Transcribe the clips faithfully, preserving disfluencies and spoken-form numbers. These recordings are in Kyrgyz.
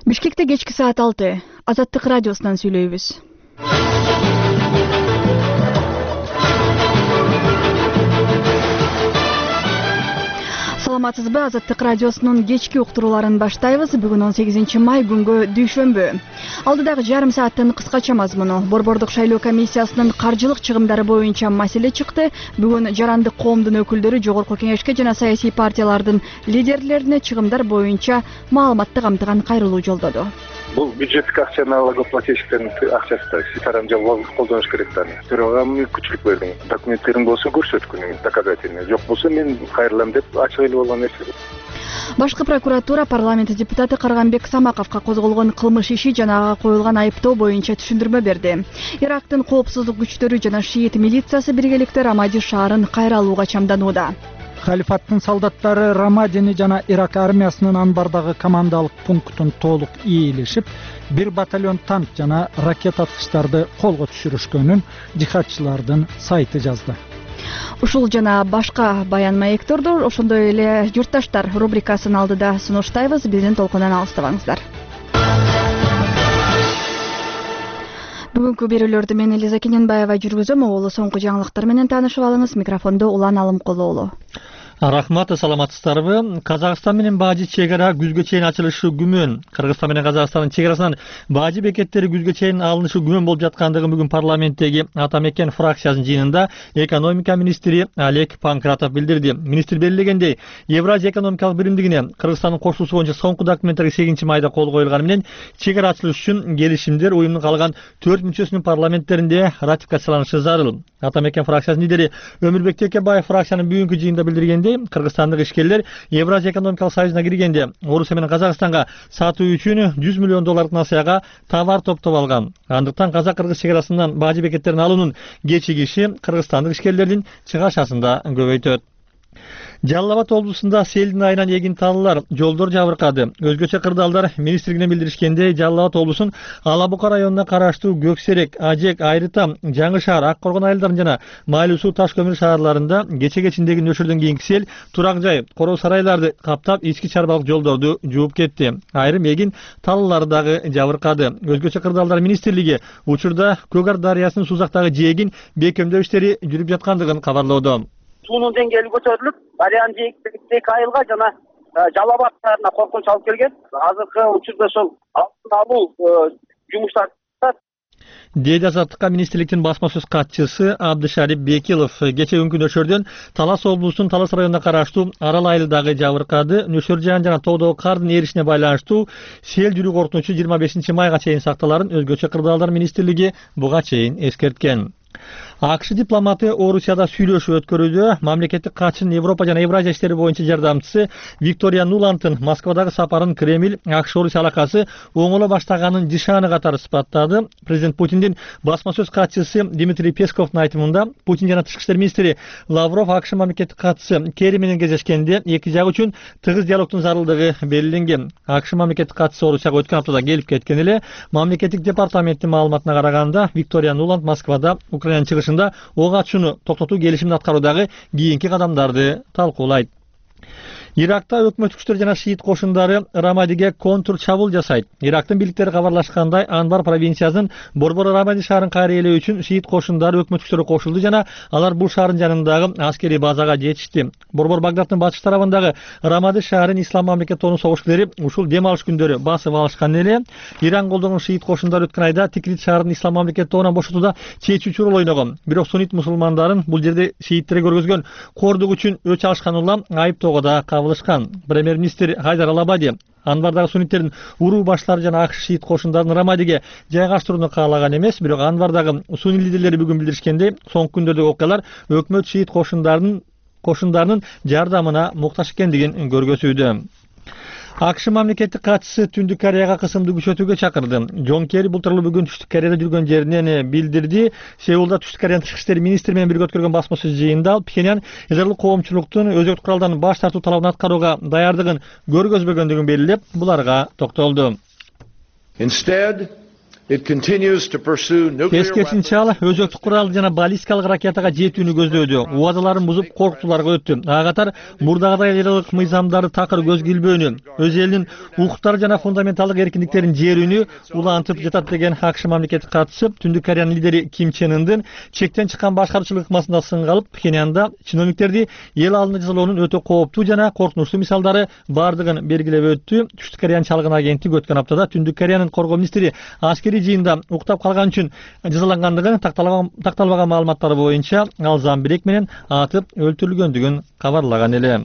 Бишкекте кечки саат алты. Азаттык радиосунан сүйлөйбүз. Саламатсызбы, Азаттык радиосунун кечки уктурууларын баштайбыз. Бүгүн он сегизинчи май күнгө дүйшөмбү. Алдыдагы жарым сааттын кыскача мазмуну. Борбордук шайлоо комиссиясынын каржылык чыгымдары боюнча маселе чыкты. Бүгүн жарандык коомдун өкүлдөрү жогорку кеңешке жана саясий партиялардын лидерлерине чыгымдар боюнча маалыматты камтыган кайрылуу жолдоду. Бул бюджеттик акча налогоплательщиктердин акчасы да ситарамжа колдонуш керек да. Төрага мүмкүнчүлүк бердим. Документтериң болсо көрсөткүнүң, доказательный. Жок болсо мен кайрылам деп ачык эле болгон нерсе. Башкы прокуратура парламент депутаты Карганбек Самаковго козголгон кылмыш иши жана ага коюлган айыптоо боюнча түшүндүрмө берди. Ирактын коопсуздук күчтөрү жана шиит милициясы биргеликте Рамади шаарын кайра алууга чамданууда. Халифаттын солдаттары Рамадини жана Ирак армиясынын анбардагы командалык пунктун толук ээлешип, бир батальон танк жана ракета аткычтарды колго түшүрүшкөнүн жихадчылардын сайты жазды. Ушул жана башка баян маекторду ошондой эле журтташтар рубрикасын алдыда сунуштайбыз. Биздин толкундан алыстабаңыздар. Бүгүнкү берүүлөрдү мен Элиза Кененбаева жүргүзөм. Оолу соңку жаңылыктар менен таанышып алыңыз. Микрофондо Улан Алымкулуулу. Рахмат, саламатсыздарбы? Казакстан менен Бажы чек ара күзгө чейин ачылышы күмөн. Кыргызстан менен Казакстандын чек арасынан Бажы бекеттери күзгө чейин алынышы күмөн болуп жаткандыгы бүгүн парламенттеги Атамекен фракциясынын жыйынында экономика министри Олег Панкратов билдирди. Министр белгилегендей, Евразия экономикалык биримдигине Кыргызстандын кошулуусу боюнча соңку документтерге сегизинчи майда кол коюлганы менен чек ара ачылыш үчүн келишимдер уюмдун калган төрт мүчөсүнүн парламенттеринде ратификацияланышы зарыл. Атамекен фракциясынын лидери Өмүрбек Текебаев фракциянын бүгүнкү жыйынында билдиргендей, кыргызстандык ишкерлер Евразия экономикалык союзуна киргенде Орусия менен Казакстанга сатуу үчүн жүз миллион доллардык насыяга товар топтоп алган. Андыктан казак-кыргыз чек арасынан Бажы бекеттерин алуунун кечигиши кыргызстандык ишкерлердин чыгашасында көбөйтөт. Жалал Абад облусунда селдин айынан эгин талылар, жолдор жабыркады. Өзгөчө кырдаалдар министрлигине билдиришкендей, Жалал Абад облусунун Ала Бука районуна караштуу Көксерек, Ажек, Айрытам, Жаңы шаар, Ак Коргон айылдарынын жана Майлуу суу Таш көмүр шаарларында кече кечиндеги нөшөрдөн кийинки сел турак жай, короо сарайларды каптап, ички чарбалык жолдорду жууп кетти. Айрым эгин талылары дагы жабыркады. Өзгөчө кырдаалдар министрлиги учурда Көгар дарыясынын сузактагы жээгин бекемдөө иштери жүрүп жаткандыгын кабарлоодо. Суунун деңгээли көтөрүлүп, дарыянын жээктеги айылга жана Жалал Абад шаарына коркунуч алып келген. Азыркы учурда ошол алдын алуу жумуштары Дейди Азаттыкка министрликтин басма сөз катчысы Абдышарип Бекилов. Кече күнгү нөшөрдөн Талас облусунун Талас районуна караштуу Арал айылдагы жабыркады. Нөшөр жаан жана тоодогу кардын эришине байланыштуу сел жүрүү коркунучу жыйырма бешинчи майга чейин сакталарын өзгөчө кырдаалдар министрлиги буга чейин эскерткен. АКШ дипломаты Орусияда сүйлөшүү өткөрүүдө. Мамлекеттик катчынын Европа жана Евразия иштери боюнча жардамчысы Виктория Нуландтын Москвадагы сапарын Кремль АКШ Орусия алакасы оңоло баштаганын жышааны катары сыпаттады. Президент Путиндин басма сөз катчысы Дмитрий Песковдун айтымында, Путин жана тышкы иштер министри Лавров АКШ мамлекеттик катчысы Керри менен кездешкенде эки жак үчүн тыгыз диалогдун зарылдыгы белгиленген. АКШ мамлекеттик катчысы Орусияга өткөн аптада келип кеткен эле. Мамлекеттик департаменттин маалыматына караганда, Виктория Нуланд Москвада Украинанын чыгышында ок ачууну токтотуу келишимин аткаруудагы кийинки кадамдарды талкуулайт. Иракта өкмөт күчтөр жана шиит кошундары Рамадиге контур чабуул жасайт. Ирактын бийликтери кабарлашкандай, Анбар провинциясынын Борбор Рамади шаарын кайра ээлөө үчүн шиит кошундары өкмөт күчтөрү кошулду жана алар бул шаардын жанындагы аскерий базага жетишти. Борбор Багдадтын батыш тарабындагы Рамади шаарын Ислам мамлекеттеринин согушчулары ушул дем алыш күндөрү басып алышкан эле. Иран колдонгон шиит кошундары өткөн айда Тикрит шаарын Ислам мамлекеттеринен бошотууда чечүүчү роль ойногон. Бирок суннит мусулмандарын бул жерде шииттерге көргөзгөн кордук үчүн өч алышкан улам айыптоого да кабылышкан. Премьер-министр Хайдар Алабади Анбардагы сунниттердин уруу баштары жана АКШ шиит кошундарын Рамадиге жайгаштырууну каалаган эмес, бирок Анбардагы сунни лидерлери бүгүн билдиришкендей, соңку күндөрдөгү окуялар өкмөт шиит кошундарынын кошундарынын жардамына муктаж экендигин көргөзүүдө. АКШ мамлекеттик катчысы Түндүк Кореяга кысымды күчөтүүгө чакырды. Джон Керри бул тууралуу бүгүн Түштүк Кореяда жүргөн жеринен билдирди. Сеулда Түштүк Кореянын тышкы иштер министри менен бирге өткөргөн басма сөз жыйынында Пхеньян израилдик коомчулуктун өзөктүк куралдан баш тартуу талабын аткарууга даярдыгын көргөзбөгөндүгүн белгилеп, буларга токтолду. Instead, It continues to pursue nuclear Тескерисинче ал өзөктүк курал жана баллистикалык ракетага жетүүнү көздөдү. Убадаларын бузуп коркутууларга өттү. Ага катар мурдагыдай лиралык мыйзамдарды такыр көз килбөөнү, өз элинин укуктары жана фундаменталдык эркиндиктерин жерүүнү улантып жатат деген АКШ мамлекеттик катчысы Түндүк Кореянын лидери Ким Чен Ындын чектен чыккан башкаруучулук ыкмасында сынга алып, Пхеньянда чиновниктерди эл алдында жазалоонун өтө кооптуу жана коркунучтуу мисалдары бардыгын белгилеп өттү. Түштүк Кореянын чалгын агенттиги өткөн аптада Түндүк Кореянын коргоо министри аскери жыйында уктап калган үчүн жазалангандыгын такталбаган маалыматтары боюнча ал замбирек менен атып өлтүрүлгөндүгүн кабарлаган эле.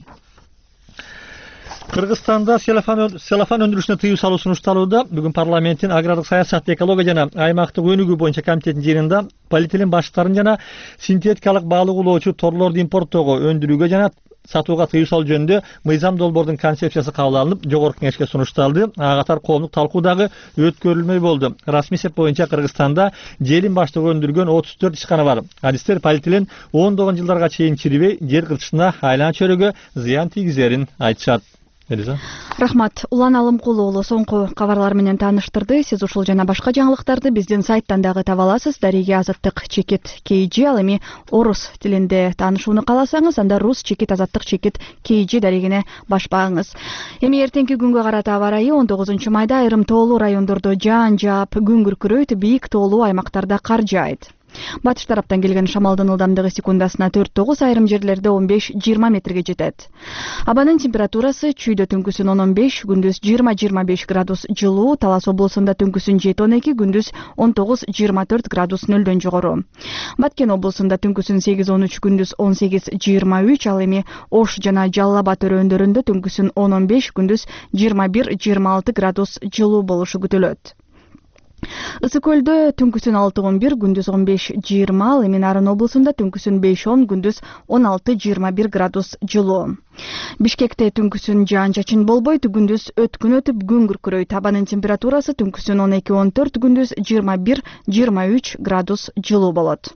Кыргызстанда селофан өндүрүшүнө тыюу салуу сунушталууда. Бүгүн парламенттин агрардык саясат, экология жана аймактык өнүгүү боюнча комитетинин жыйынында полиэтилен башыктарын жана синтетикалык баалык улоочу торлорду импорттоого, өндүрүүгө жана сатууга тыюу салуу жөнүндө мыйзам долбоордун концепциясы кабыл алынып, жогорку кеңешке сунушталды. Ага катар коомдук талкуу дагы өткөрүлмөй болду. Расмий эсеп боюнча Кыргызстанда желим баштыгы өндүргөн отуз төрт ишкана бар. Адистер полиэтилен ондогон жылдарга чейин чирибей, жер кыртышына, айлана чөйрөгө зыян тийгизерин айтышат. Элиза. Рахмат. Улан Алымкулу уулу соңку кабарлар менен тааныштырды. Сиз ушул жана башка жаңылыктарды биздин сайттан дагы таба аласыз. Дареге азаттык чекит кей жи, ал эми орус тилинде таанышууну кааласаңыз, анда рус чекит азаттык чекит кей жи дарегине башпаңыз. Эми эртеңки күнгө карата аба ырайы он тогузунчу майда айрым тоолуу райондордо жаан жаап, күн күркүрөйт, бийик тоолуу аймактарда кар жаайт. Батыш тараптан келген шамалдын ылдамдыгы секундасына төрт тогуз, айрым жерлерде он беш жыйырма метрге жетет. Абанын температурасы чүйдө түнкүсүн он он беш, күндүз жыйырма жыйырма беш градус жылуу, Талас облусунда түнкүсүн жети он эки, күндүз он тогуз жыйырма төрт градус нөлдөн жогору. Баткен облусунда түнкүсүн сегиз он үч, күндүз он сегиз жыйырма үч, ал эми Ош жана Жалал Абад өрөөндөрүндө түнкүсүн он он беш, күндүз жыйырма бир жыйырма алты градус жылуу болушу күтүлөт. Ысык көлдө түнкүсүн алты он бир, күндүз он беш жыйырма, ал эми Нарын облусунда түнкүсүн беш он, күндүз он алты жыйырма бир градус жылуу. Бишкекте түнкүсүн жаан чачын болбойт, күндүз өткүн өтүп күн күркүрөйт. Абанын температурасы түнкүсүн он эки он төрт, күндүз жыйырма бир жыйырма үч градус жылуу болот.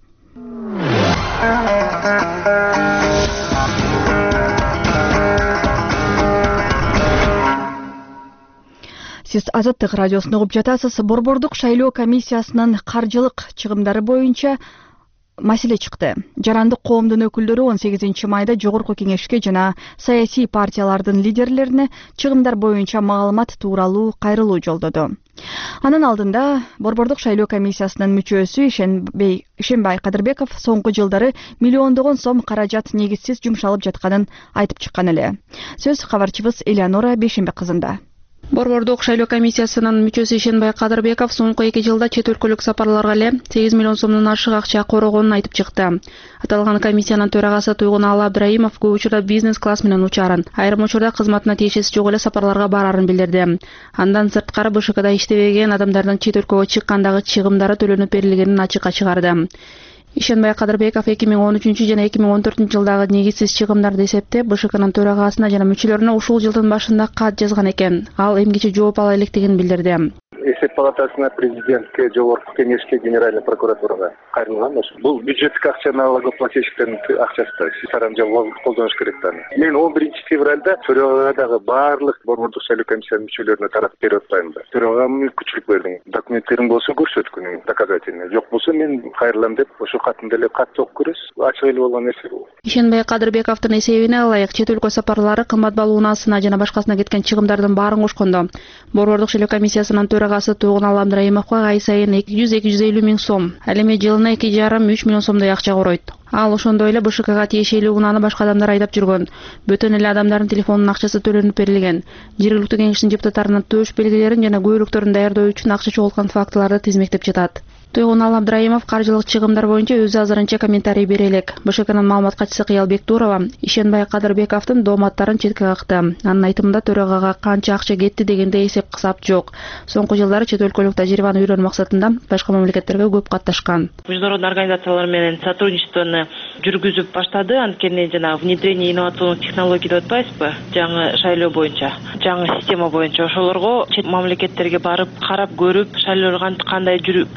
Сиз Азаттык радиосун угуп жатасыз. Борбордук шайлоо комиссиясынын каржылык чыгымдары боюнча маселе чыкты. Жарандык коомдун өкүлдөрү он сегизинчи майда жогорку кеңешке жана саясий партиялардын лидерлерине чыгымдар боюнча маалымат тууралуу кайрылуу жолдоду. Анын алдында Борбордук шайлоо комиссиясынын мүчөсү Ишенбей Ишенбай Кадырбеков соңку жылдары миллиондогон сом каражат негизсиз жумшалып жатканын айтып чыккан эле. Сөз кабарчыбыз Элеонора Бейшембек кызында. Борбордук шайлоо комиссиясынын мүчөсү Ишенбай Кадырбеков соңку эки жылда чет өлкөлүк сапарларга эле сегиз миллион сомдон ашык акча корогонун айтып чыкты. Аталган комиссиянын төрагасы Туйгуналы Абдрайымов көп учурда бизнес-класс менен учарын, айрым учурда кызматына тиешеси жок эле сапарларга барарын билдирди. Андан сырткары БШКда иштебеген адамдардын чет өлкөгө чыккандагы чыгымдары төлөнүп берилгенин ачыкка чыгарды. Ишенбай Кадырбеков эки миң он үчүнчү жана эки миң он төртүнчү жылдагы негизсиз чыгымдарды эсептеп, БШКнын төрагасына жана мүчөлөрүнө ушул жылдын башында кат жазган экен. Ал эмгиче жооп ала электигин билдирди. Эсеп палатасына, президентке, жогорку кеңешке, генеральный прокуратурага кайрылган. Бул бюджеттик акча налогоплательщиктердин акчасы. Сарамжа колдонуш керек да. Мен он биринчи февралда төрагага дагы баардык борбордук шайлоо комиссиянын мүчөлөрүнө таратып берип атпаймын да. Төрагага мүмкүнчүлүк бердим. Документтериң болсо көрсөткүн, доказательный. Жок болсо мен кайрылам деп, ошо катында эле кат окуп көрөсүз. Ачык эле болгон нерсе бул. Ишенбай Кадырбековдун эсебине ылайык чет өлкө сапарлары, кымбат балл унаасына жана башкасына кеткен чыгымдардын баарын кошкондо Борбордук шайлоо комиссиясынын төрагасы Туйгуналы Абдрайымовго ай сайын эки жүз эки жүз элүү миң сом, ал эми жылына эки жарым үч миллион сомдой акча коройт. Ал ошондой эле БШКга тиешелүү унааны башка адамдар айдап жүргөн. Бөтөн эле адамдардын телефонунун акчасы төлөнүп берилген. Жергиликтүү кеңештин депутаттарынын төш белгилерин жана көйлөктөрүн даярдоо үчүн акча чогулткан фактыларды тизмектеп жатат. Туйгуналы Абдрайымов каржылык чыгымдар боюнча өзү азырынча комментарий бере элек. БШКнын маалымат катчысы Кыялбек Турова Ишенбай Кадырбековдун дооматтарын четке какты. Анын айтымында төрагага канча акча кетти дегенде эсеп кысап жок. Соңку жылдары чет өлкөлүк тажрыйбаны үйрөнүү максатында башка мамлекеттерге көп катташкан. Международный организациялар менен сотрудничествону жүргүзүп баштады. Анткени жана внедрение инновационных технологий деп атпайсызбы? Жаңы шайлоо боюнча, жаңы система боюнча ошолорго чет мамлекеттерге барып, карап көрүп, шайлоо кандай жүрүп жатат,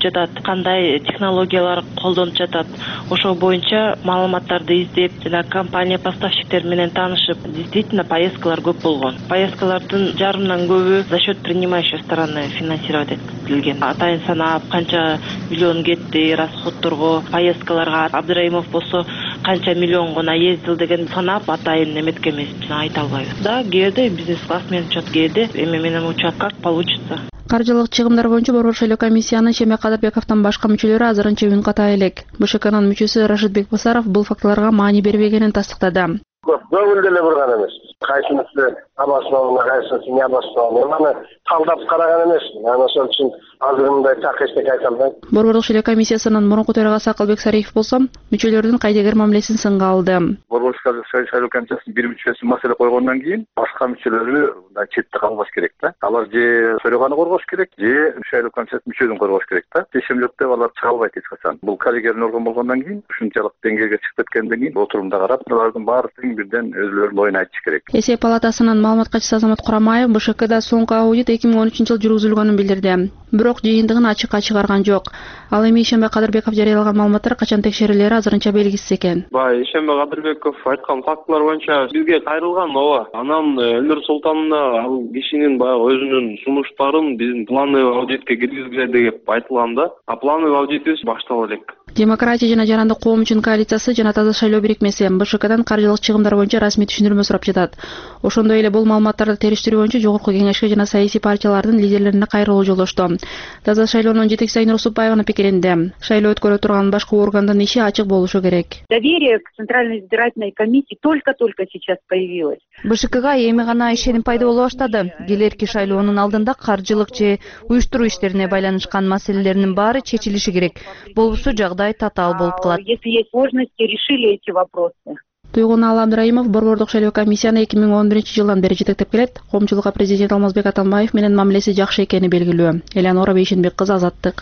кандай технологиялар колдонуп жатат, ошол боюнча маалыматтарды издеп, жана компания поставщиктер менен таанышып, действительно поездкалар көп болгон. Поездкалардын жарымынан көбү за счет принимающей стороны финансировать этилген. Атайын санап, канча миллион кетти расходторго, поездкаларга. Абдыраимов болсо канча миллион гана ездил деген санап атайын эметке эмес, айта албайбыз. Да, кээде бизнес-класс менен учат, кээде эме менен учат, как получится. Каржылык чыгымдар боюнча Борбор шайлоо комиссиянын Шемек Кадырбековдон башка мүчөлөрү азырынча үн ката элек. БШКнын мүчөсү Рашидбек Басаров бул фактыларга маани бербегенин тастыктады. Көңүл деле бурган эмес. Кайсынысы обоснованно, кайсынысы не обоснованно. Аны талдап караган эмес. Аны ошол үчүн азыр мындай так эчтеке айта албайм. Борбордук шайлоо комиссиясынын мурунку төрагасы Акылбек Сариев болсо, мүчөлөрдүн кайдыгер мамилесин сынга алды. Борбордук шайлоо комиссиясынын бир мүчөсү маселе койгондон кийин башка мүчөлөрү мындай четте калбаш керек да. Алар же төрөганы коргош керек, же шайлоо комиссиясынын мүчөсүн коргош керек да. Чечим жок деп алар чыга албайт эч качан. Бул коллегиялык орган болгондон кийин, ушунчалык деңгээлге чыгып кеткенден кийин отурумда карап, алардын баардыгын бирден өзүлөрүнүн оюн айтыш керек. Эсеп палатасынын маалымат катчысы Азамат Курамаев БШКда соңку аудит эки миң он үчүнчү жылы жүргүзүлгөнүн билдирди. Бирок жыйынтыгын ачыкка чыгарган жок. Ал эми Шембек Кадырбеков жарыялаган маалыматтар качан текшерилери азырынча белгисиз экен. Бай Шембек Кадырбеков айткан фактылар боюнча бизге кайрылган ооба. Анан Элнур Султановна ал кишинин баягы өзүнүн сунуштарын биздин плановый аудитке киргизгиле деп айтылган да. А плановый аудитибиз баштала элек. Демократия жана жарандык коом үчүн коалициясы жана Таза шайлоо бирикмеси БШКдан каржылык чыгымдар боюнча расмий түшүндүрмө сурап жатат. Ошондой эле бул маалыматтарды териштирүү боюнча Жогорку кеңешке жана саясий партиялардын лидерлерине кайрылуу жолдошту. Таза шайлоонун жетекчиси Айнур Усупбаеванын пикиринде, шайлоо өткөрө турган башкы органдын иши ачык болушу керек. Доверие к Центральной избирательной комиссии только-только сейчас появилось. БШКга эми гана ишеним пайда боло баштады. Келерки шайлоонун алдында каржылык же уюштуруу иштерине байланышкан маселелердин баары чечилиши керек. Болбосо жагдай татаал болуп калат. Если есть сложности, решили эти вопросы. Туйгун Абдыраимов Борбордук шайлоо комиссияны эки миң он биринчи жылдан бери жетектеп келет. Коомчулукка президент Алмазбек Атамбаев менен мамилеси жакшы экени белгилүү. Элеонора Бейшенбек кызы, Азаттык.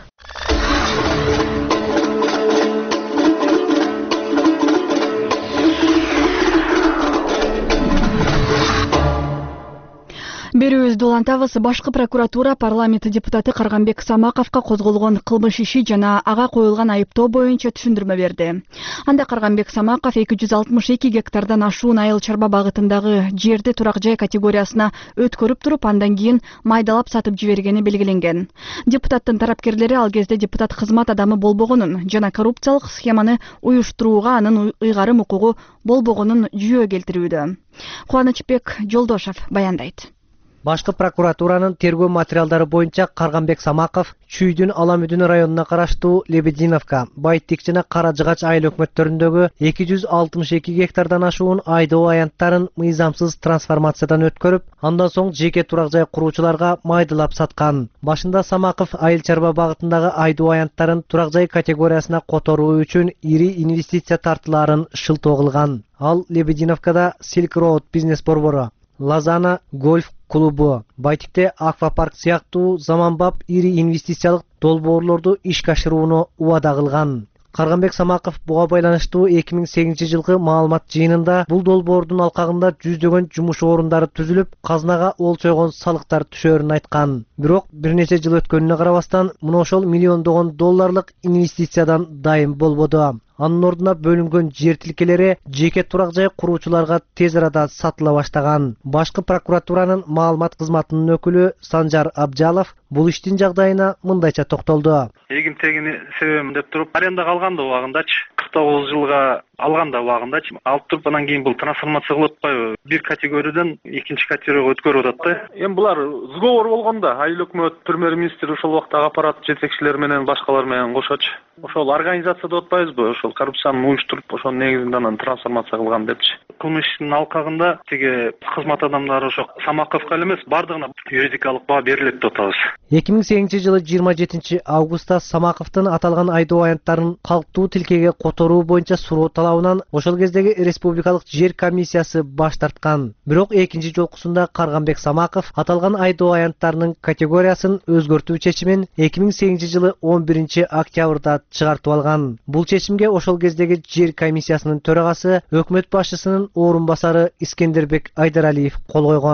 Берүүбүздү улантабыз. Башкы прокуратура парламент депутаты Карганбек Самаковго козголгон кылмыш иши жана ага коюлган айыптоо боюнча түшүндүрмө берди. Анда Карганбек Самаков эки жүз алтымыш эки гектардан ашуун айыл чарба багытындагы жерди турак жай категориясына өткөрүп туруп, андан кийин майдалап сатып жибергени белгиленген. Депутаттын тарапкерлери ал кезде депутат кызмат адамы болбогонун жана коррупциялык схеманы уюштурууга анын ыйгарым укугу болбогонун жүйө келтирүүдө. Кубанычбек Жолдошов баяндайт. Башкы прокуратуранын тергөө материалдары боюнча Карганбек Самаков Чүйдүн Аламүдүн районуна караштуу Лебединовка, Байтик жана Кара Жыгач айыл өкмөттөрүндөгү эки жүз алтымыш эки гектардан ашуун айдоо аянттарын мыйзамсыз трансформациядан өткөрүп, андан соң жеке турак жай куруучуларга майдалап саткан. Башында Самаков айыл чарба багытындагы айдоо аянттарын турак жай категориясына которуу үчүн ири инвестиция тартылаарын шылтоо кылган. Ал Лебединовкада Silk Road бизнес борбору, Лазана гольф клубу, Байтикте аквапарк сыяктуу заманбап ири инвестициялык долбоорлорду ишке ашырууну убада кылган. Карганбек Самаков буга байланыштуу эки миң сегизинчи жылкы маалымат жыйынында бул долбоордун алкагында жүздөгөн жумуш орундары түзүлүп, казынага олчойгон салыктар түшөрүн айткан. Бирок бир нече жыл өткөнүнө карабастан мына ошол миллиондогон долларлык инвестициядан дайым болбоду. Анын ордуна бөлүнгөн жер тилкелери жеке турак жай куруучуларга тез арада сатыла баштаган. Башкы прокуратуранын маалымат кызматынын өкүлү Санжар Абжалов бул иштин жагдайына мындайча токтолду. Эгин тегин себебин деп туруп, арендага алганда убагындачы, кырк тогуз жылга алганда убагындачы алып туруп, анан кийин бул трансформация кылып атпайбы? Бир категориядан экинчи категорияга өткөрүп атат да. Эми булар сговор болгондо, айыл өкмөт, премьер-министр ошол убакта аппарат жетекчилери менен башкалар менен кошочу. Ошол организация деп атпайбызбы? Ошол коррупцияны уюштуруп, ошол негизинде анан трансформация кылган депчи. Кылмыштын алкагында тиги кызмат адамдары ошо Самаковго эле эмес, бардыгына юридикалык баа берилет деп атабыз. эки миң сегизинчи жылы жыйырма жетинчи августта Самаковдун аталган айдоо аянттарын калктуу тилкеге которуу боюнча суроо талабынан ошол кездеги республикалык жер комиссиясы баш тарткан. Бирок экинчи жолкусунда Карганбек Самаков аталган айдоо аянттарынын категориясын өзгөртүү чечимин эки миң сегизинчи жылы он биринчи октябрда чыгартып алган. Бул чечимге ошол кездеги жер комиссиясынын төрагасы, өкмөт башчысынын орун басары Искендербек Айдаралиев кол койгон.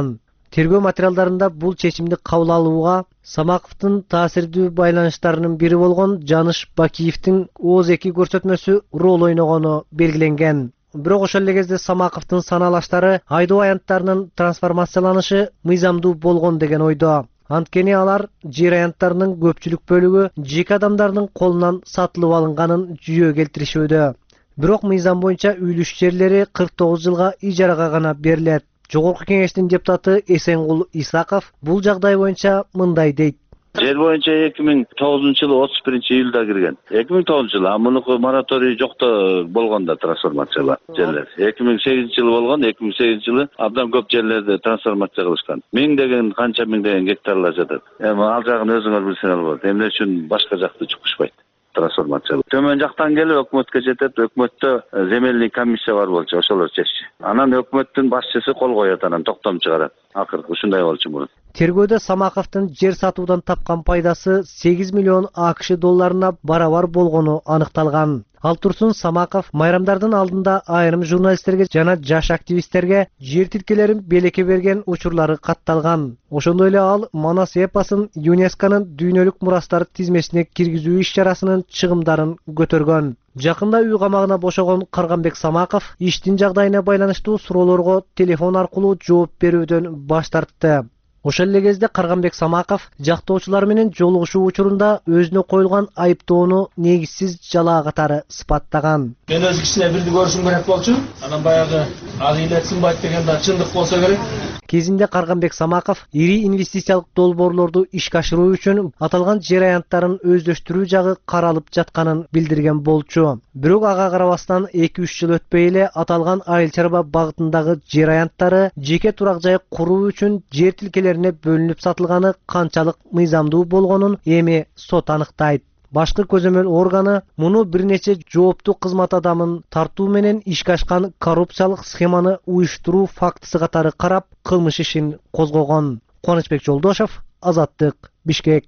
Тергөө материалдарында бул чечимди кабыл алууга Самаковдун таасирдүү байланыштарынын бири болгон Жаныш Бакиевдин ооз эки көрсөтмөсү рол ойногону белгиленген. Бирок ошол эле кезде Самаковдун саналаштары айдоо аянттарынын трансформацияланышы мыйзамдуу болгон деген ойдо. Анткени алар жер аянттарынын көпчүлүк бөлүгү жеке адамдардын колунан сатылып алынганын жүйө келтиришүүдө. Бирок мыйзам боюнча үйлүш жерлери кырк тогуз жылга ижарага гана берилет. Жогорку кеңештин депутаты Эсенгул Исаков бул жагдай боюнча мындай дейт. Жер боюнча эки миң тогузунчу жылы отуз биринчи июлда кирген. эки миң тогузунчу жылы, а мунуку мораторий жокто болгон да трансформациялар жерлер. эки миң сегизинчи жылы болгон, эки миң сегизинчи жылы абдан көп жерлерди трансформация кылышкан. Миңдеген, канча миңдеген гектарлар жатат. Эми ал жагын өзүңөр билсеңер болот. Эмне үчүн башка жакты чукушпайт? Трансформация. Төмөн жактан келип өкмөткө жетет, өкмөттө земельный комиссия бар болчу, ошолор чечти. Анан өкмөттүн башчысы кол коет, анан токтом чыгарат. Акыркы ушундай болчу мурун. Тергөөдө Самаковдун жер сатуудан тапкан пайдасы сегиз миллион АКШ долларына барабар болгону аныкталган. Ал турсун Самаков майрамдардын алдында айрым журналисттерге жана жаш активисттерге жер тилкелерин белекке берген учурлары катталган. Ошондой эле ал Манас эпосун ЮНЕСКОнун дүйнөлүк мурастар тизмесине киргизүү иш-чарасынын чыгымдарын көтөргөн. Жакында үй камагына бошогон Карганбек Самаков иштин жагдайына байланыштуу суроолорго телефон аркылуу жооп берүүдөн баш тартты. Ошол эле кезде Карганбек Самаков жактоочулар менен жолугушуу учурунда өзүнө коюлган айыптоону негизсиз жалаа катары сыпаттаган. Мен өз кишине бирди көрүшүм керек болчу. Анан баягы Алилет Сымбаев деген да чындык болсо керек. Кезинде Карганбек Самаков ири инвестициялык долбоорлорду ишке ашыруу үчүн аталган жер аянттарын өздөштүрүү жагы каралып жатканын билдирген болчу. Бирок ага карабастан эки үч жыл өтпөй эле аталган айыл чарба багытындагы жер аянттары жеке турак жай куруу үчүн жер тилкелерине бөлүнүп сатылганы канчалык мыйзамдуу болгонун эми сот аныктайт. Башкы көзөмөл органы муну бир нече жооптуу кызмат адамын тартуу менен ишке ашкан коррупциялык схеманы уюштуруу фактысы катары карап, кылмыш ишин козгогон. Кубанычбек Жолдошов, Азаттык, Бишкек.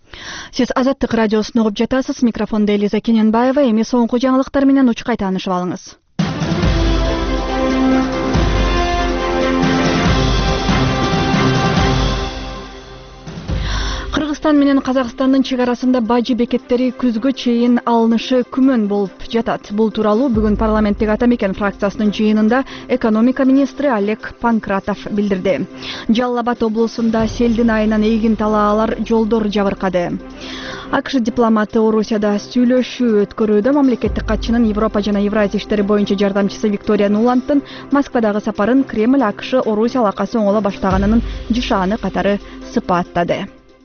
Сиз Азаттык радиосун угуп жатасыз. Микрофондо Элиза Кененбаева. Эми соңку жаңылыктар менен учкай таанышып алыңыз. Кыргызстан менен Казакстандын чек арасында бажы бекеттери күзгө чейин алынышы күмөн болуп жатат. Бул тууралуу бүгүн парламенттеги Ата Мекен фракциясынын жыйынында экономика министри Олег Панкратов билдирди. Жалал Абад облусунда селдин айынан эгин талаалар жолдор жабыркады. АКШ дипломаты Орусияда сүйлөшүү өткөрүүдө мамлекеттик катчынын Европа жана Евразия иштери боюнча жардамчысы Виктория Нуландтын Москвадагы сапарын Кремль АКШ Орусия алакасы оңоло баштаганынын жышааны катары сыпаттады.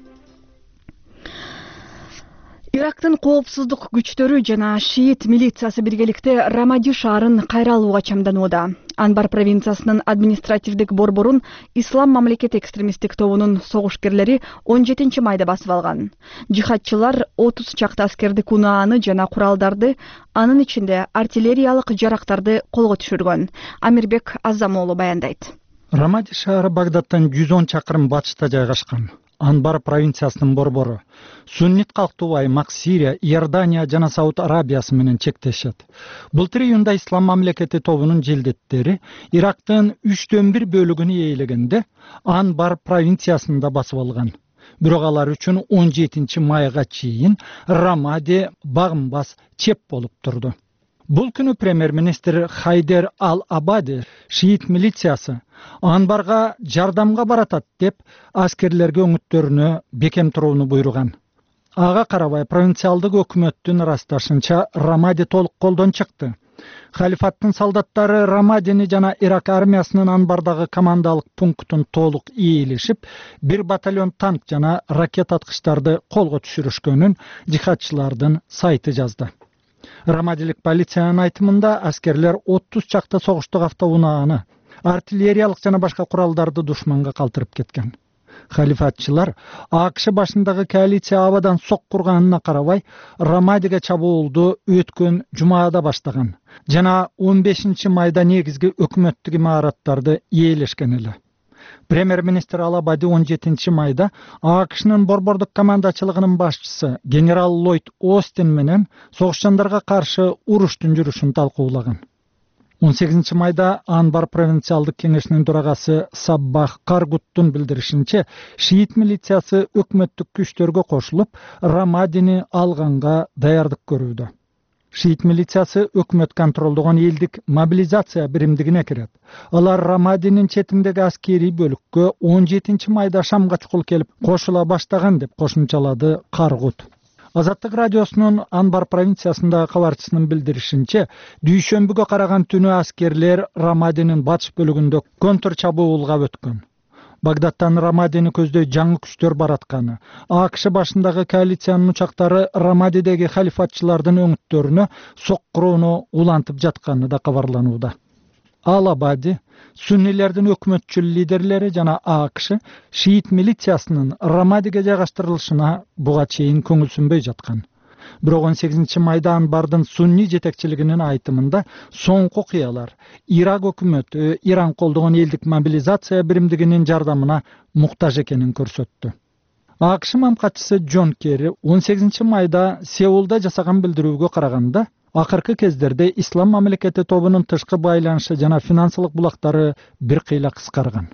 Ирактын коопсуздук күчтөрү жана шиит милициясы биргеликте Рамади шаарын кайра алууга чамданууда. Анбар провинциясынын административдик борборун Ислам мамлекети экстремисттик тобунун согушкерлери он жетинчи майда басып алган. Жихадчылар отуз чакты аскерди кунааны жана куралдарды, анын ичинде артиллериялык жарактарды колго түшүргөн. Амирбек Азамоğlu баяндайт. Рамади шаары Багдадтан жүз он чакырым батышта жайгашкан. Анбар провинциясынын борбору. Суннит калктуу аймак Сирия, Иордания жана Сауд Арабиясы менен чектешет. Былтыр июнда Ислам мамлекети тобунун желдеттери Ирактын үчтөн бир бөлүгүн ээлегенде Анбар провинциясында басып алган. Бирок алар үчүн он жетинчи майга чейин Рамади багынбас чеп болуп турду. Бул күнү премьер-министр Хайдер Ал-Абади шиит милициясы Анбарга жардамга баратат деп аскерлерге өңүттөрүнө бекем турууну буйруган. Ага карабай провинциалдык өкмөттүн ырасташынча Рамади толук колдон чыкты. Халифаттын солдаттары Рамадини жана Ирак армиясынын Анбардагы командалык пунктун толук ээлешип, бир батальон танк жана ракета аткычтарды колго түшүрүшкөнүн жихадчылардын сайты жазды. Рамадилик полициянын айтымында аскерлер отуз чакта согуштук автоунааны, артиллериялык жана башка куралдарды душманга калтырып кеткен. Халифатчылар АКШ башындагы коалиция абадан сок курганына карабай Рамадиге чабуулду өткөн жумаада баштаган жана он бешинчи майда негизги өкмөттүк имараттарды ээлешкен эле. Премьер-министр Ал-Абади он жетинчи майда АКШнын борбордук командачылыгынын башчысы генерал Ллойд Остин менен согушчандарга каршы уруштун жүрүшүн талкуулаган. он сегизинчи майда Анбар провинциалдык кеңешинин төрагасы Саббах Каргуттун билдиришинче, шиит милициясы өкмөттүк күчтөргө кошулуп, Рамадини алганга даярдык көрүүдө. Шиит милициясы өкмөт контролдогон элдик мобилизация биримдигине кирет. Алар Рамадинин четиндеги аскерий бөлүккө он жетинчи майда Шамга чукул келип кошула баштаган деп кошумчалады Каргут. Азаттык радиосунун Анбар провинциясындагы кабарчысынын билдиришинче, дүйшөмбүгө караган түнү аскерлер Рамадинин батыш бөлүгүндө контр чабуулга өткөн. Багдадтан Рамадини көздөй жаңы күчтөр баратканы, АКШ башындагы коалициянын учактары Рамадидеги халифатчылардын өңүттөрүнө соккурууну улантып жатканы да кабарланууда. Ал-Абади, суннилердин өкмөтчүл лидерлери жана АКШ шиит милициясынын Рамадиге жайгаштырылышына буга чейин көңүл сүнбөй жаткан. Бирок он сегизинчи майда Анбардын сунни жетекчилигинин айтымында соңку окуялар Ирак өкмөтү Иран колдогон элдик мобилизация биримдигинин жардамына муктаж экенин көрсөттү. АКШ мамкатчысы Джон Керри он сегизинчи майда Сеулда жасаган билдирүүгө караганда, акыркы кездерде Ислам мамлекети тобунун тышкы байланышы жана финансылык булактары бир кыйла кыскарган.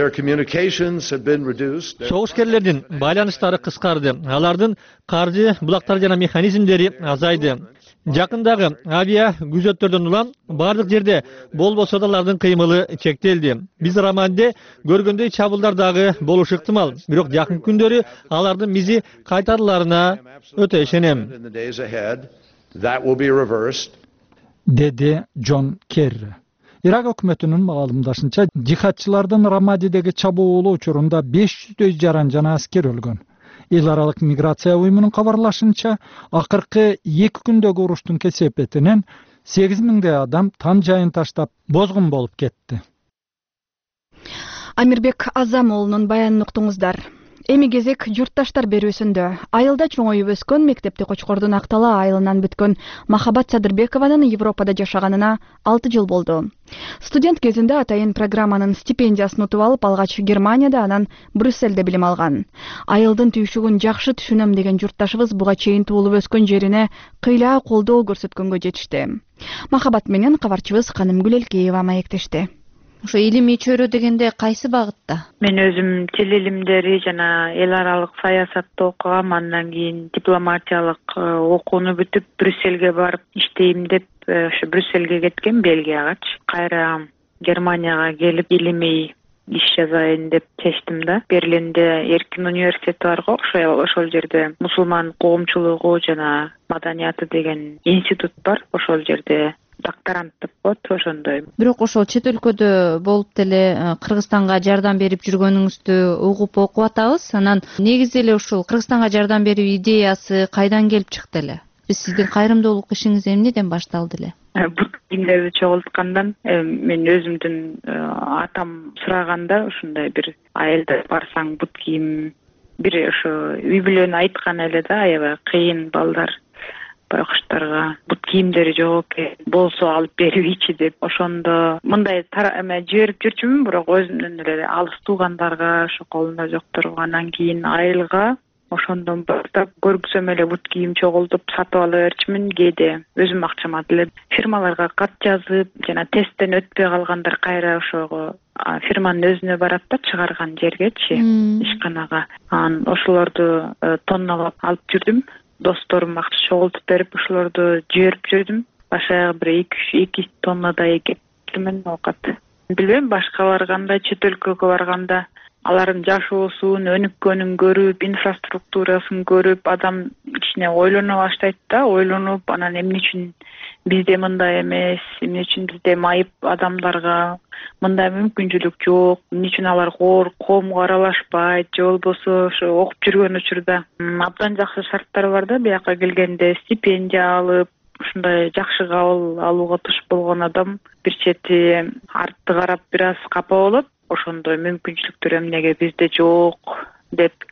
Согушкерлердин байланыштары кыскарды. Алардын каржы булактары жана механизмдери азайды. Жакындагы авиа күзөттөрдөн улам бардык жерде болбосо да алардын кыймылы чектелди. Биз Рамадиде көргөндөй чабуулдар дагы болушу ыктымал. Бирок жакын күндөрү алардын мизи кайтарыларына өтө ишенем. Деди Джон Керри. Ирак өкмөтүнүн маалымдашынча, жихадчылардын Рамадидеги чабуулу учурунда беш жүздөй жаран жана аскер өлгөн. Эл аралык миграция уюмунун кабарлашынча, акыркы эки күндөгү уруштун кесепетинен сегиз миңдей адам там жайын таштап бозгун болуп кетти. Амирбек Азам уулунун баянын уктуңуздар. Эми кезек журтташтар берүүсүндө. Айылда чоңоюп өскөн, мектепти Кочкордун Актала айылынан бүткөн Махабат Садырбекованын Европада жашаганына алты жыл болду. Студент кезинде атайын программанын стипендиясын утуп алып, алгач Германияда, анан Брюссельде билим алган. Айылдын түйшүгүн жакшы түшүнөм деген журтташыбыз буга чейин туулуп өскөн жерине кыйла колдоо көрсөткөнгө жетишти. Махабат менен кабарчыбыз Каным Гүлелкеева маектешти. Ошо илимий чөйрө дегенде кайсы багытта? Мен өзүм тил илимдери жана эл аралык саясатты окугам, андан кийин дипломатиялык окууну бүтүп Брюссельге барып иштейм деп ошо Брюссельге кеткем, Бельгиягачы. Кайра Германияга келип илимий иш жазайын деп чечтим да. Берлинде Эркин университети бар го, ошо ошол жерде мусулман коомчулугу жана маданияты деген институт бар. Ошол жерде докторант деп коет, ошондой. Бирок ошол чет өлкөдө болуп деле Кыргызстанга жардам берип жүргөнүңүздү угуп окуп атабыз. Анан негизи эле ушул Кыргызстанга жардам берүү идеясы кайдан келип чыкты эле? Биз сиздин кайрымдуулук ишиңиз эмнеден башталды эле? Бут кийимдерди чогулткандан мен өзүмдүн атам сураганда, ушундай бир айылда барсаң бут кийим, бир ошо үй бүлөнү айткан эле да, аябай кыйын балдар байкуштарга бут кийимдери жок экен, болсо алып бербейчи деп. Ошондо мындай жиберип жүрчүмүн, бирок өзүмдөн эле алыс туугандарга, ошо колунда жокторго. Андан кийин айылга ошондон баштап көрсөм эле бут кийим чогултуп сатып ала берчүмүн. Кээде өзүм акчама деле фирмаларга кат жазып, жана тесттен өтпөй калгандар кайра ошого фирманын өзүнө барат да, чыгарган жергечи, ишканага. Анан ошолорду тонналап алып жүрдүм. Досторум акча чогултуп берип, ошолорду жиберип жүрдүм. Башаяк бир эки тоннадай кеткенмин оокат. Билбейм, башкалар кандай, чет өлкөгө барганда алардын жашоосун, өнүккөнүн көрүп, инфраструктурасын көрүп, адам ичине ойлоно баштайт да, ойлонуп, анан эмне үчүн бизде мындай эмес, эмне үчүн бизде майып адамдарга мындай мүмкүнчүлүк жок, эмне үчүн алар коомго аралашпайт, же болбосо ошо окуп жүргөн учурда абдан жакшы шарттар бар да, бияка келгенде стипендия алып, ушундай жакшы кабыл алууга туш болгон адам бир чети артты карап бир аз капа болот. Ошондой мүмкүнчүлүктөр эмнеге бизде жок деп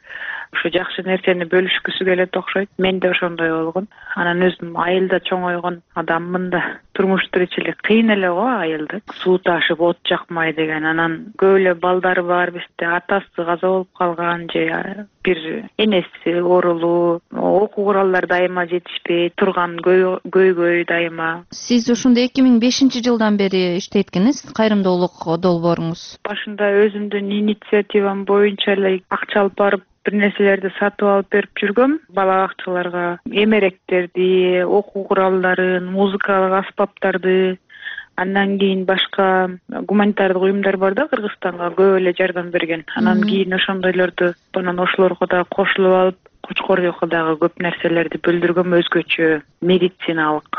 ушу жакшы нерсени бөлүшкүсү келет окшойт. Мен да ошондой болгон. Анан өзүм айылда чоңойгон адаммын да. Турмуш тиричилик кыйын эле го айылда. Суу ташып, от жакмай деген. Анан көп эле балдары бар бизде. Атасы каза болуп калган же бир энеси оорулуу. Окуу куралдары дайыма жетишпей турган көйгөй дайыма. Сиз ушунда эки миң бешинчи жылдан бери иштейт экенсиз, кайрымдуулук долбооруңуз. Башында өзүмдүн инициативам боюнча эле акча алып барып бир нерселерди сатып алып берип жүргөм. Бала бакчаларга эмеректерди, окуу куралдарын, музыкалык аспаптарды, андан кийин башка гуманитардык уюмдар бар да Кыргызстанга көп эле жардам берген. Анан кийин ошондойлорду анан ошолорго да кошулуп алып, Кочкордуга дагы көп нерселерди бөлдүргөм, өзгөчө медициналык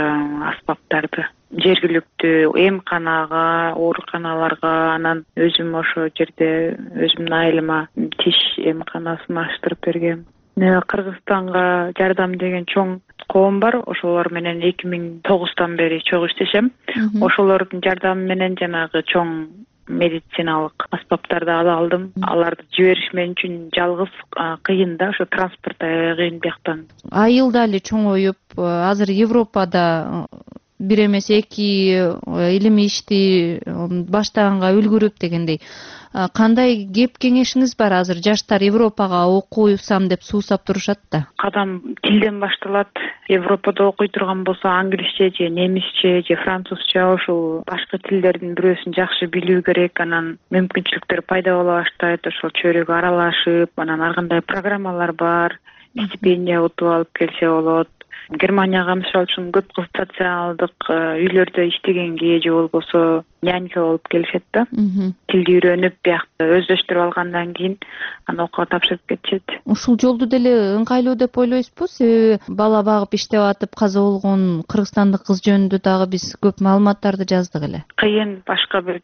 аспаптарды. Жергиликтүү эмканага, ооруканаларга, анан өзүм ошо жерде өзүмдүн айылыма тиш эмканасын аштырып бергем. Кыргызстанга жардам деген чоң коом бар. Ошолор менен эки миң тогуздан бери чогуу иштешем. Ошолордун жардамы менен жанагы чоң медициналык аспаптарды ала алдым. Аларды жибериш мен үчүн жалгыз кыйын да, ошо транспорт кыйын бияктан. Айыл дали чоңоюп, азыр Европада бир эмес эки илимий ишти баштаганга үлгүрүп дегендей. Кандай кеп кеңешиңиз бар? Азыр жаштар Европага окуйсам деп суусап турушат да. Кадам тилден башталат. Европада окуй турган болсо англисче же немисче же французча, ошол башка тилдердин бирөөсүн жакшы билүү керек. Анан мүмкүнчүлүктөр пайда боло баштайт. Ошол чөйрөгө аралашып, анан ар кандай программалар бар. Стипендия утуп алып келсе болот. Германияга мисалы үчүн көп кыз социалдык үйлөрдө иштегенге же болбосо нянька болуп келишет да. Тилди үйрөнүп, биякта өздөштүрүп алгандан кийин анан окууга тапшырып кетишет. Ушул жолду деле ыңгайлуу деп ойлойсузбу? Себеби бала багып иштеп атып каза болгон кыргызстандык кыз жөнүндө дагы биз көп маалыматтарды жаздык эле. Кыйын башка бир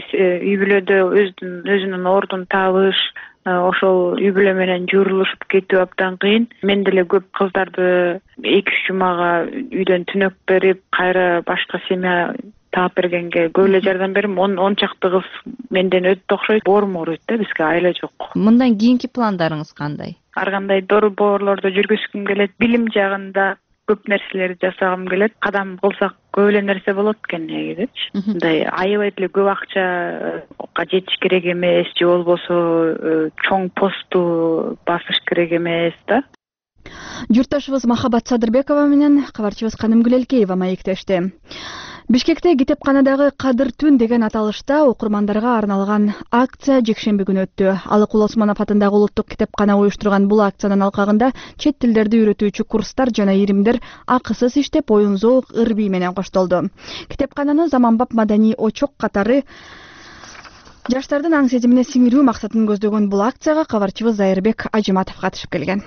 үй бүлөдө өзүнүн өзүнүн ордун табыш, ошол үй бүлө менен журулушуп кетүү абдан кыйын. Мен деле көп кыздарды эки үч жумага үйдөн түнөк берип, кайра башка семья таап бергенге көп эле жардам берим. он чакты кыз менден өтүп окшойт. Боорум ооруйт да, бизге айла жок. Мындан кийинки пландарыңыз кандай? Ар кандай борборлордо жүргүзгүм келет. Билим жагында көп нерселерди жасагым келет. Кадам кылсак көп эле нерсе болот экен негизичи. Мындай аябай эле көп акчага жетиш керек эмес, же болбосо чоң посту басыш керек эмес да. Журтташыбыз Махабат Садырбекова менен кабарчыбыз Канымгүл Элкеева маектешти. Бишкекте китепканадагы Кадыр түн деген аталышта окурмандарга арналган акция жекшемби күнү өттү. Алыкул Осмонов атындагы улуттук китепкана уюштурган бул акциянын алкагында чет тилдерди үйрөтүүчү курстар жана иримдер акысыз иштеп, оюн зоок, ыр-бий менен коштолду. Китепкананы заманбап маданий очок катары жаштардын аң сезимине сиңирүү максатын көздөгөн бул акцияга кабарчыбыз Зайырбек Ажиматов катышып келген.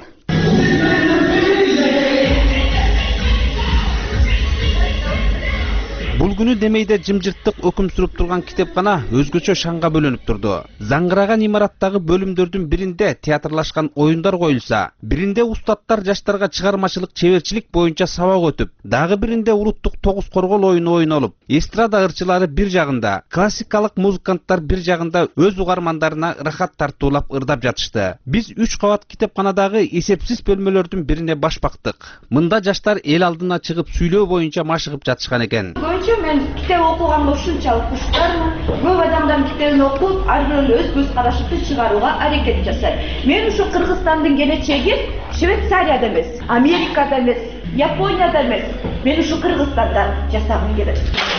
Бул күнү Демейде жымжырттык өкүм сүрүп турган китепкана өзгөчө шаңга бөлөнүп турду. Заңгыраган имараттагы бөлүмдөрдүн биринде театрлашкан оюндар коюлса, биринде устаттар жаштарга чыгармачылык чеберчилик боюнча сабак өтүп, дагы биринде улуттук тогуз коргол оюну ойнолуп, эстрада ырчылары бир жагында, классикалык музыканттар бир жагында өз угармандарына ырахат тартуулап ырдап жатышты. Биз үч кабат китепканадагы эсепсиз бөлмөлөрдүн бирине баш бактык. Мында жаштар эл алдына чыгып сүйлөө боюнча машыгып жатышкан экен. Мен китеп окуганга ушунчалык куштармын. Көп адамдардын китебин окуп, ар бирөө өз көз карашын чыгарууга аракет жасайт. Мен ушу Кыргызстандын келечеги Швейцарияда эмес, Америкада эмес, Японияда эмес. Мен ушу Кыргызстанда жасагым келет.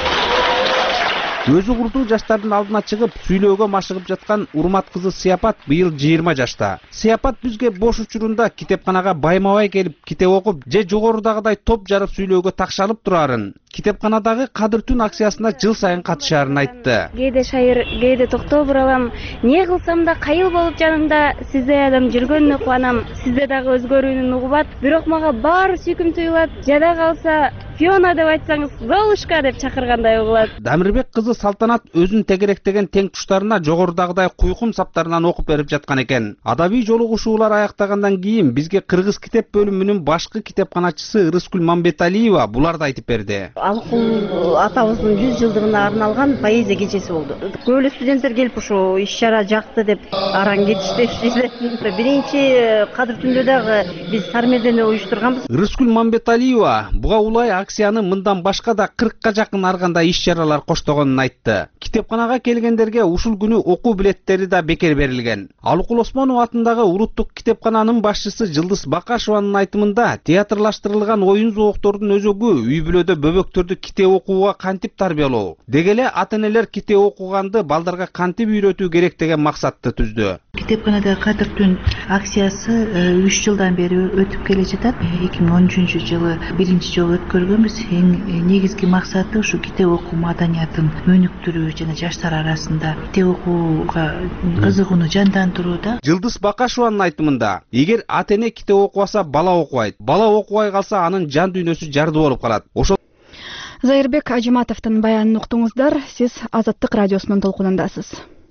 Өзү курдуу жаштардын алдына чыгып, сүйлөөгө машыгып жаткан Урмат кызы Сыяпат быйыл жыйырма жашта. Сыяпат бизге бош учурунда китепканага байма-бай келип, китеп окуп, же жогорудагыдай топ жарып сүйлөөгө такшалып турарын, китепканадагы Кадыр түн акциясына жыл сайын катышаарын айтты. Кээде шайыр, кээде токтолуп алам. Не кылсам да кайыл болуп жанымда сиздей адам жүргөнүнө кубанам. Сизде дагы өзгөрүүнүн угубат. Бирок мага баары сүйкүм туюлат. Жада калса Фиона деп айтсаңыз, Золушка деп чакыргандай угулат. Дамирбек кызы Салтанат өзүн тегеректеген тең туштарына жогорудагыдай куйкум саптарынан окуп берип жаткан экен. Адабий жолугушуулар аяктагандан кийин бизге Кыргыз китеп бөлүмүнүн башкы китепканачысы Ырыскүл Мамбеталиева буларды айтып берди. Алкул атабыздын жүз жылдыгына арналган поэзия кечеси болду. Көп эле студенттер келип ушул иш-чара жакты деп араң кетиштешти. Биринчи кадыр түндө дагы биз Сармедени уюштурганбыз. Ырыскүл Мамбеталиева буга улай акцияны мындан башка да кыркка жакын аргандай иш-чаралар коштогонун айтты. Китепканага келгендерге ушул күнү окуу билеттери да бекер берилген. Алыкул Осмонов атындагы улуттук китепкананын башчысы Жылдыз Бакашеванын айтымында театрлаштырылган оюн зооктордун өзөгү үй бүлөдө бөбөктөрдү китеп окууга кантип тарбиялоо, деги эле ата-энелер китеп окуганды балдарга кантип үйрөтүү керек деген максатты түздү. Китепканада кадыр түн акциясы үч жылдан бери өтүп келе жатат. эки миң он үчүнчү жылы биринчи жолу өткөргөнбүз. Эң негизги максаты ушу китеп окуу маданиятын өнүктүрүү жана жаштар арасында китеп окууга кызыгууну жандандырууда. Жылдыз Бакашеванын айтымында, эгер ата-эне китеп окубаса, бала окубайт. Бала окубай калса, анын жан дүйнөсү жарды болуп калат. Ошол Зайырбек Ажиматовдун баянын уктуңуздар. Сиз Азаттык радиосунун толкунундасыз.